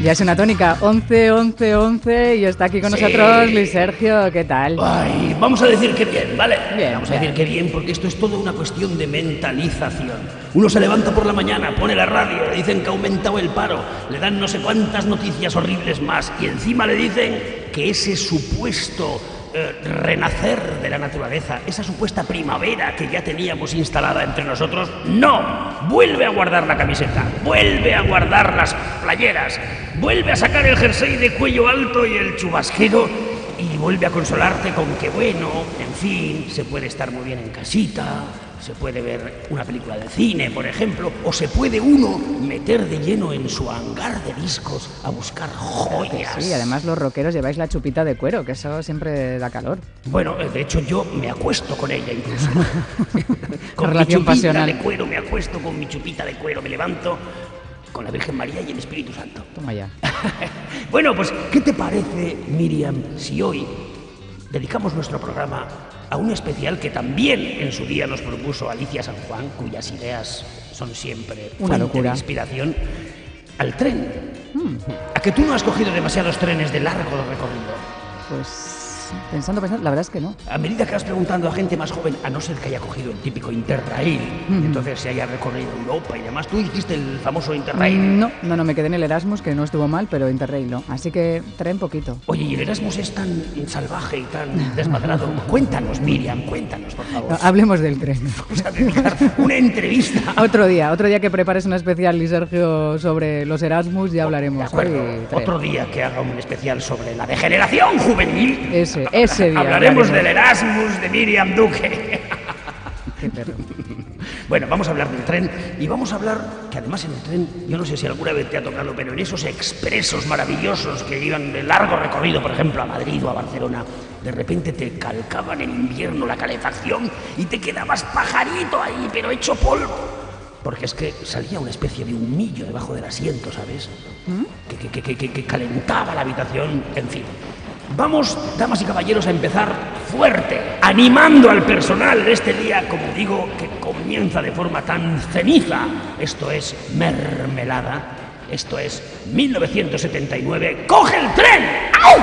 Ya es una tónica, 11, 11, 11 y está aquí con nosotros Luis Sergio, ¿qué tal? Ay, vamos a decir que bien, ¿vale? Bien, vamos a decir que bien, porque esto es todo una cuestión de mentalización. Uno se levanta por la mañana, pone la radio, le dicen que ha aumentado el paro, le dan no sé cuántas noticias horribles más y encima le dicen que ese supuesto renacer de la naturaleza, esa supuesta primavera que ya teníamos instalada entre nosotros, no, vuelve a guardar la camiseta, vuelve a guardar las playeras, vuelve a sacar el jersey de cuello alto y el chubasquero y vuelve a consolarte con que bueno, en fin, se puede estar muy bien en casita, se puede ver una película de cine, por ejemplo, o se puede uno meter de lleno en su hangar de discos a buscar joyas. Sí, además los rockeros lleváis la chupita de cuero, que eso siempre da calor. Bueno, de hecho yo me acuesto con ella incluso. Con relación mi chupita pasional de cuero, me acuesto con mi chupita de cuero, me levanto con la Virgen María y el Espíritu Santo. Toma ya. Bueno, pues, ¿qué te parece, Miriam, si hoy dedicamos nuestro programa a un especial que también en su día nos propuso Alicia San Juan, cuyas ideas son siempre una fuente locura de inspiración, al tren? ¿A que tú no has cogido demasiados trenes de largo recorrido? Pues pensando, la verdad es que no. A medida que vas preguntando a gente más joven, a no ser que haya cogido el típico Interrail, entonces se haya recorrido Europa y demás, ¿tú hiciste el famoso Interrail? No, me quedé en el Erasmus, que no estuvo mal, pero Interrail no. Así que tren poquito. Oye, y el Erasmus es tan salvaje y tan desmadrado. Cuéntanos, Miriam, cuéntanos, por favor. No, hablemos del tren. Vamos a dedicar una entrevista. Otro día que prepares un especial, Luis Sergio, sobre los Erasmus, ya hablaremos. De acuerdo. Otro día que haga un especial sobre la degeneración juvenil. Ese día. Hablaremos del Erasmus de Miriam Duque. Qué perro. Bueno, vamos a hablar del tren y vamos a hablar que además en el tren, yo no sé si alguna vez te ha tocado, pero en esos expresos maravillosos que iban de largo recorrido, por ejemplo, a Madrid o a Barcelona, de repente te calcaban en invierno la calefacción y te quedabas pajarito ahí, pero hecho polvo. Porque es que salía una especie de humillo debajo del asiento, ¿sabes? Que calentaba la habitación, en fin. Vamos, damas y caballeros, a empezar fuerte, animando al personal de este día, como digo, que comienza de forma tan ceniza. Esto es mermelada, esto es 1979. ¡Coge el tren! ¡Au!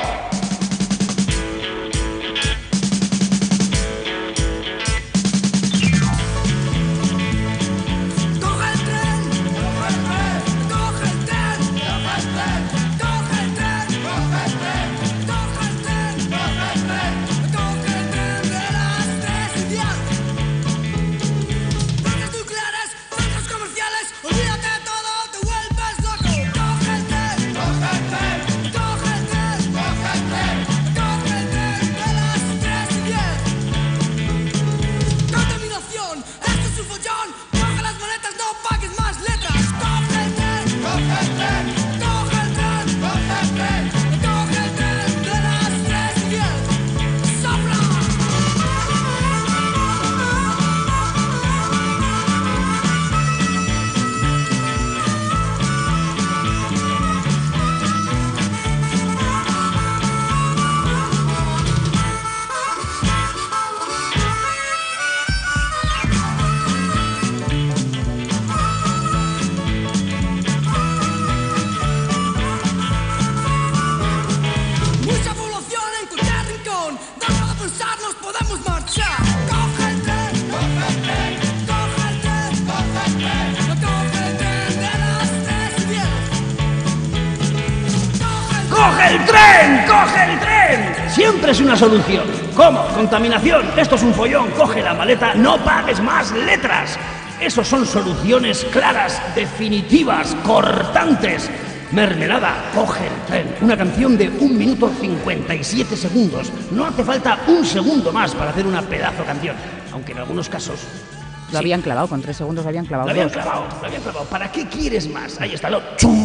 ¡Coge el tren! Siempre es una solución. ¿Cómo? Contaminación. Esto es un follón. Coge la maleta, no pagues más letras. Esos son soluciones claras, definitivas, cortantes. Mermelada, coge el tren. Una canción de 1 minuto 57 segundos. No hace falta un segundo más para hacer una pedazo canción. Aunque en algunos casos... Lo habían clavado, con 3 segundos lo habían clavado. Lo habían clavado. ¿Para qué quieres más? Ahí está lo...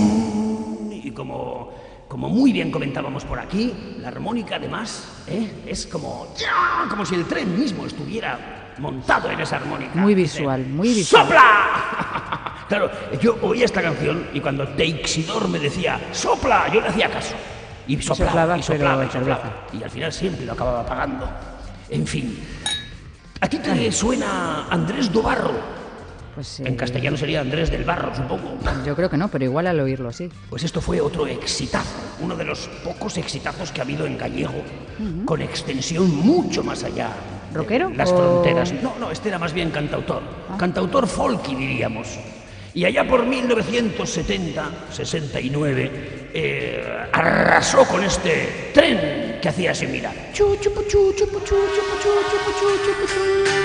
Y como muy bien comentábamos por aquí, la armónica además es como si el tren mismo estuviera montado en esa armónica. Muy visual, muy visual. ¡Sopla! Claro, yo oía esta canción y cuando Teixidor me decía ¡sopla!, yo le hacía caso. Y soplaba. Y al final siempre lo acababa pagando. En fin. ¿A ti te suena Andrés Dobarro? Pues, En castellano sería Andrés del Barro, supongo. Yo creo que no, pero igual al oírlo sí. Pues esto fue otro exitazo, uno de los pocos exitazos que ha habido en gallego, con extensión mucho más allá de ¿Rockero las o...? fronteras. No, este era más bien cantautor, cantautor folky diríamos. Y allá por 1969 arrasó con este tren que hacía así, mira. Chu, chupu, chu, chupu, chu, chupu, chu, chupu, chu, chupu, chu.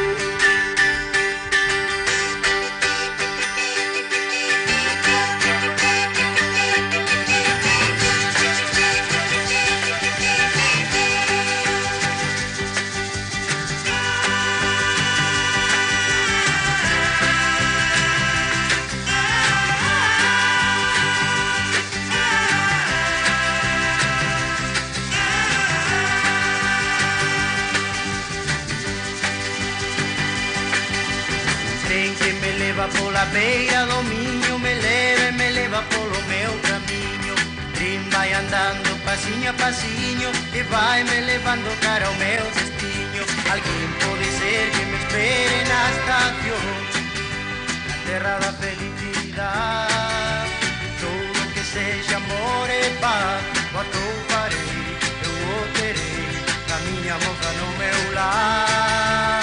Pola beira do Miño me leva polo meu camiño. Trin vai andando pasiño a pasiño e vai me levando cara ao meu destiño. Alguén pode ser que me espere na estación, na terra da felicidade. Todo que sexa amor e paz, o atoparei, eu o terei, a miña moza no meu lar.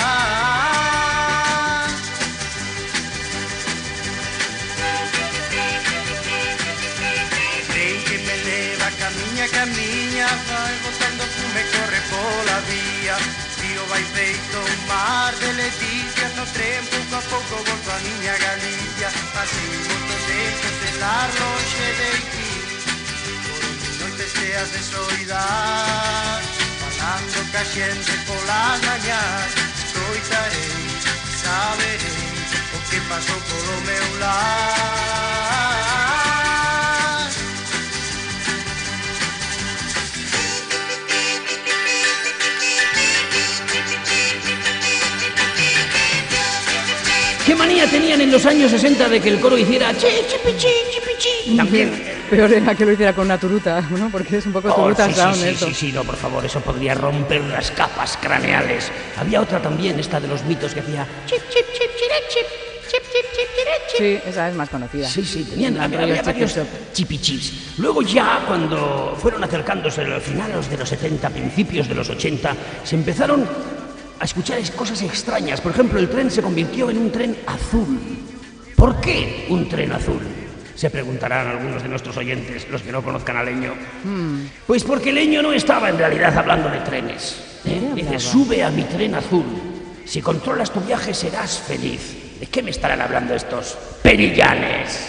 Camiña, vai botando fume, corre pola vía. Tío vai feito un mar de leticias. No tren pouco a pouco volto a miña Galicia. Así moito tempo de estar longe de ti. Por noites cheas de soidade, falando ca xente polas mañás. Escoitarei, saberei o que pasou polo meu lar. ¿Qué manía tenían en los años 60 de que el coro hiciera chi, chipichi, chipichi? También. Peor era que lo hiciera con una turuta, ¿no? Porque es un poco turuta sound eso. Sí, no, por favor, eso podría romper las capas craneales. Había otra también, esta de los mitos que hacía chip, chip, chip, chire, chip, chip, chip, chip, chire, chip. Sí, esa es más conocida. Sí, tenían, había varios chipichips. Luego ya, cuando fueron acercándose a los finales de los 70, principios de los 80, se empezaron a escuchar cosas extrañas. Por ejemplo, el tren se convirtió en un tren azul. ¿Por qué un tren azul? Se preguntarán algunos de nuestros oyentes, los que no conozcan a Leño. Pues porque Leño no estaba en realidad hablando de trenes. Dice, sube a mi tren azul. Si controlas tu viaje serás feliz. ¿De qué me estarán hablando estos perillanes?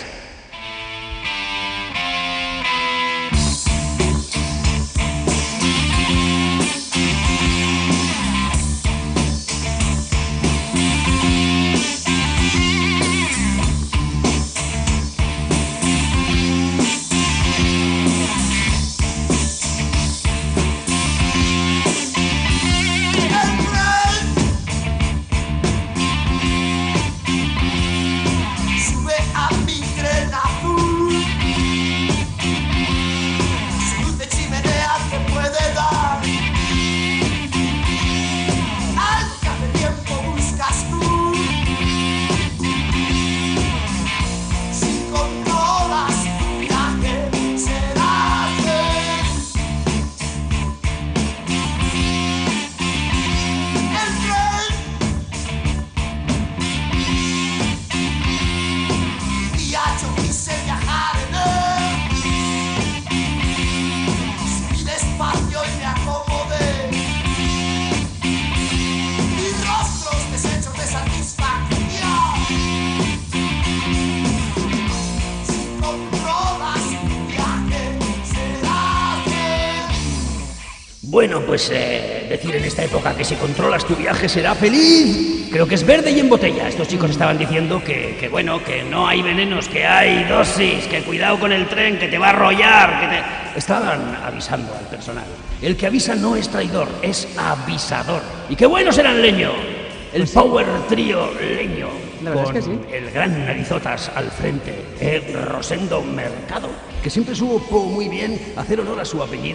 Bueno, pues decir en esta época que si controlas tu viaje será feliz, creo que es verde y en botella. Estos chicos estaban diciendo que bueno, que no hay venenos, que hay dosis, que cuidado con el tren, que te va a arrollar, que te... Estaban avisando al personal. El que avisa no es traidor, es avisador. Y qué buenos eran Leño, el power trío Leño, con el gran Narizotas al frente, Rosendo Mercado, que siempre supo muy bien hacer honor a su apellido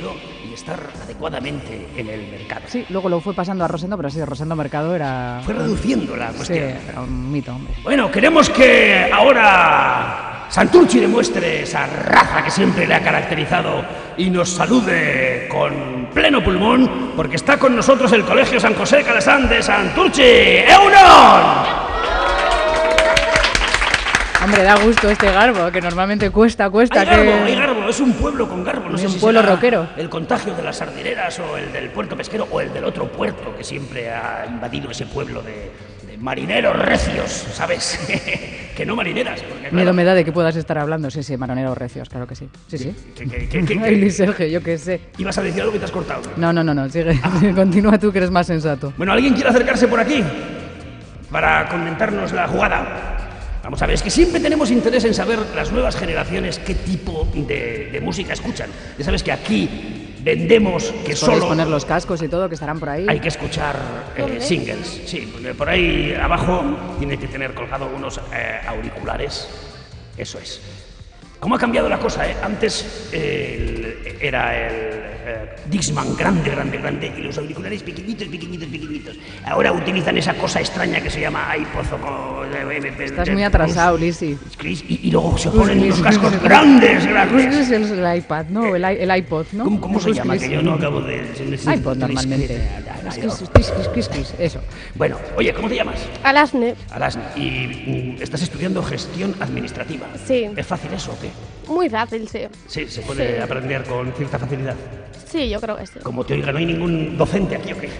y estar adecuadamente en el mercado. Sí, luego lo fue pasando a Rosendo, pero sí, Rosendo Mercado era... Fue reduciendo la cuestión. Sí, era un mito, hombre. Bueno, queremos que ahora Santurchi demuestre esa raza que siempre le ha caracterizado y nos salude con pleno pulmón, porque está con nosotros el Colegio San José Calasán de Santurchi. ¡Eunon! Hombre, da gusto este garbo, que normalmente cuesta. Hay garbo, es un pueblo con garbo. No sé un si pueblo será rockero. El contagio de las sardineras o el del puerto pesquero o el del otro puerto que siempre ha invadido ese pueblo de marineros recios, ¿sabes? Que no marineras. Porque, claro, miedo me da de que puedas estar hablando. Sí, marineros recios, claro que sí. Sí. Ay, Luis Sergio, yo qué sé. ¿Ibas a decir algo que te has cortado? No, sigue. Continúa tú, que eres más sensato. Bueno, ¿alguien quiere acercarse por aquí para comentarnos la jugada? Vamos a ver, es que siempre tenemos interés en saber las nuevas generaciones qué tipo de música escuchan. Ya sabes que aquí vendemos que Podéis solo poner los cascos y todo, que estarán por ahí. hay que escuchar singles. Sí, porque por ahí abajo tiene que tener colgado unos auriculares. Eso es. ¿Cómo ha cambiado la cosa, eh? Antes era el Dixman grande, y los auriculares pequeñitos. Ahora utilizan esa cosa extraña que se llama iPod o... Estás muy atrasado, Lisi. Y luego se ponen unos cascos grandes. Es el iPad, ¿no? El iPod, ¿no? ¿Cómo se llama? Que yo no acabo de... iPod normalmente. Eso. Bueno, oye, ¿cómo te llamas? Alasne. Alasne. Y estás estudiando gestión administrativa. Sí. ¿Es fácil eso o qué? Muy fácil, sí. Sí, se puede aprender con cierta facilidad. Sí, yo creo que sí. Como te oiga, no hay ningún docente aquí, ¿o qué?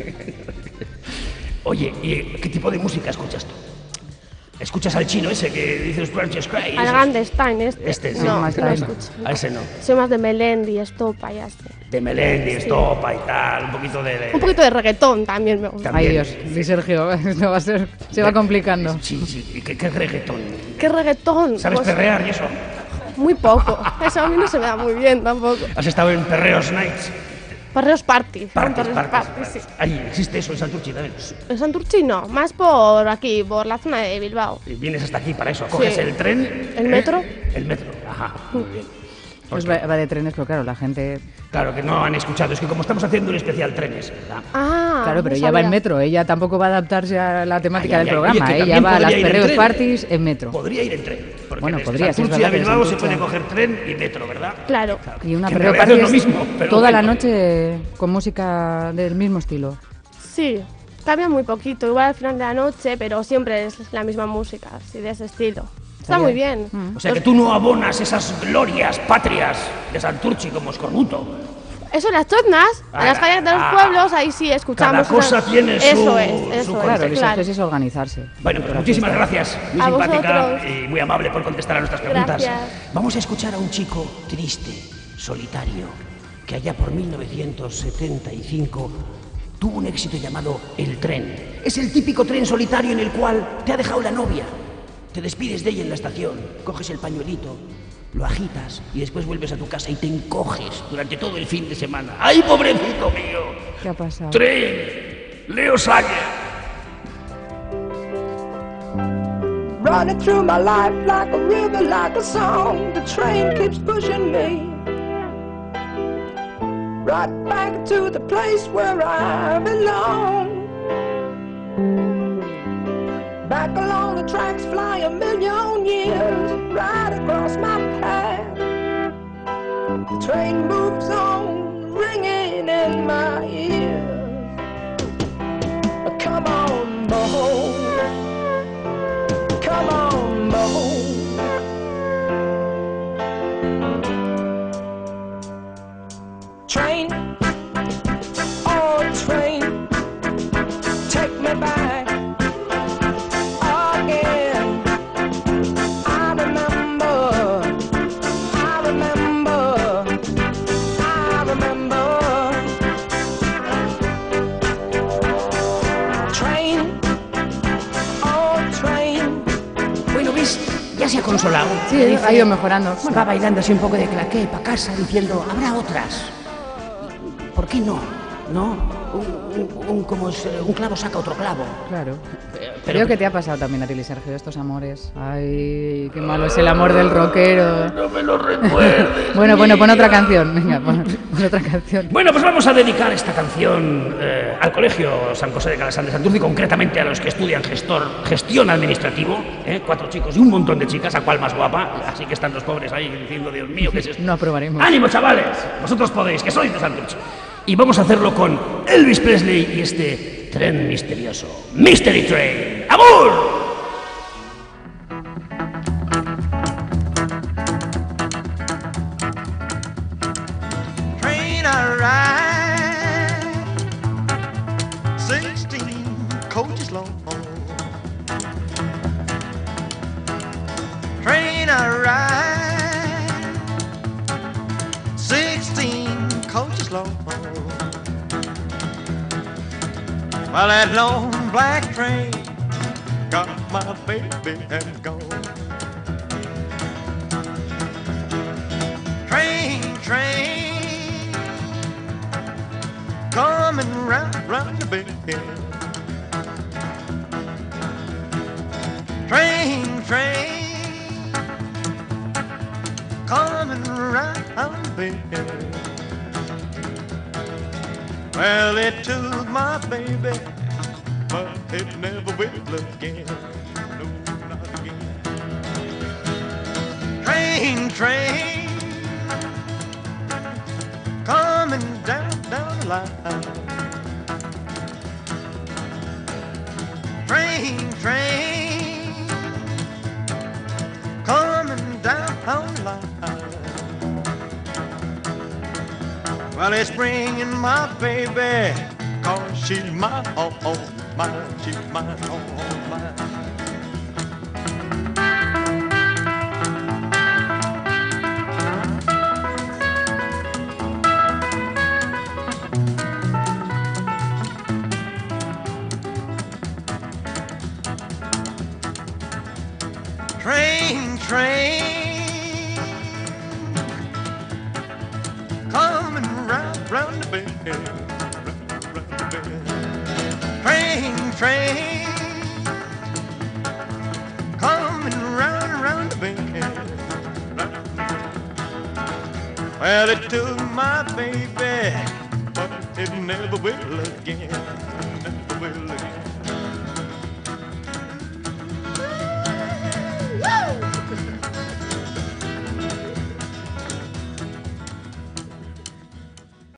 Oye, ¿y qué tipo de música escuchas tú? ¿Escuchas al chino ese que dice los Branches Cry? Al Gandestein, Este, sí. No, más no tranquilo. escucho. A ese no. Soy más de Melendi, Estopa y así. De Melendi, Estopa y tal, un poquito de... Un poquito de reggaetón también me gusta. También. Ay, Dios, Luis Sergio, esto va a ser... Se va complicando. Sí, ¿y qué reggaetón? ¿Qué reggaetón? ¿Sabes Pues, perrear y eso? muy poco. Eso a mí no se me da muy bien tampoco. ¿Has estado en Perreos Nights? Perreos Party. Parties. Sí. Ahí, ¿existe eso en Santurchi también? En Santurchi no, más por aquí, por la zona de Bilbao. Y vienes hasta aquí para eso, coges Sí. el tren... ¿El metro? El metro, ajá, muy bien. Pues va de trenes, pero claro, la gente... Claro que no han escuchado, es que como estamos haciendo un especial trenes, ¿verdad? Ah, Claro, pero no ella va en sabía. metro, ella tampoco va a adaptarse a la temática Ay, del ay, programa, oye, que ella también va a las podría ir en perreos tren. parties en metro. Podría ir en tren, porque Bueno, desde podría, sí, es Santurchi verdad a que Bilbao se Santurchi- puede coger tren y metro, ¿verdad? Claro. Y una Que en perreo realidad party es lo mismo, pero toda la bueno. noche con música del mismo estilo. Sí, cambia muy poquito, igual al final de la noche, pero siempre es la misma música, así de ese estilo. Está muy bien. O sea que tú no abonas esas glorias patrias de Santurchi como Escorbuto. Eso, las chotnas, a las calles de los pueblos, ahí sí escuchamos. Cada cosa tiene su- Eso es, su eso Claro, es, Luis claro. Sergio es organizarse. Bueno, pues muchísimas gracias, muy A simpática vosotros. y muy amable por contestar a nuestras preguntas. Gracias. Vamos a escuchar a un chico triste, solitario, que allá por 1975 tuvo un éxito llamado El Tren. Es el típico tren solitario en el cual te ha dejado la novia. Te despides de ella en la estación, coges el pañuelito, lo agitas y después vuelves a tu casa y te encoges durante todo el fin de semana. ¡Ay, pobrecito mío! ¿Qué ha pasado? Tren, Leo Sayer. Running through my life like a river, like a song. The train keeps pushing me right back to the place where I belong. Back along the tracks fly a million years right across my path. The train moves on, ringing in my ears. Come on, boy. Come on, boy. Train, oh train, take me back again. I remember, I remember, I remember. Train, oh train. Bueno, ¿ves? Ya se ha consolado. Sí, ha ido mejorando. Va bailando así un poco de claqué para casa diciendo, habrá otras. ¿Por qué no? ¿No? un clavo saca otro clavo. Claro. Pero- Creo que te ha pasado también a ti, Sergio, estos amores. Ay, qué malo es el amor del rockero. No me lo recuerdes. Bueno, pon otra canción. Venga, pon otra canción. Bueno, pues vamos a dedicar esta canción al Colegio San José de Calasán de Santurce, concretamente a los que estudian gestión administrativo, 4 chicos y un montón de chicas, a cuál más guapa, así que están los pobres ahí diciendo, Dios mío, ¿qué es esto? No aprobaremos. ¡Ánimo, chavales! Vosotros podéis, que sois de Santurce. Y vamos a hacerlo con Elvis Presley y este tren misterioso, Mystery Train. ¡Amor! Train I ride, 16 coaches long. Train I ride, 16 coaches long. Well, that long black train got my baby and gone. Train, coming round the bend. Train, coming round the bend. Well, it took my baby, but it never will again. No, not again. Train, coming down the line. Train, coming down the line. Well, it's bringing my baby, 'cause she's my all mine, she's my all mine. Train, coming round the bend, round the bend. Train, coming round the bend. Well, it took my baby, but it never will again, never will again.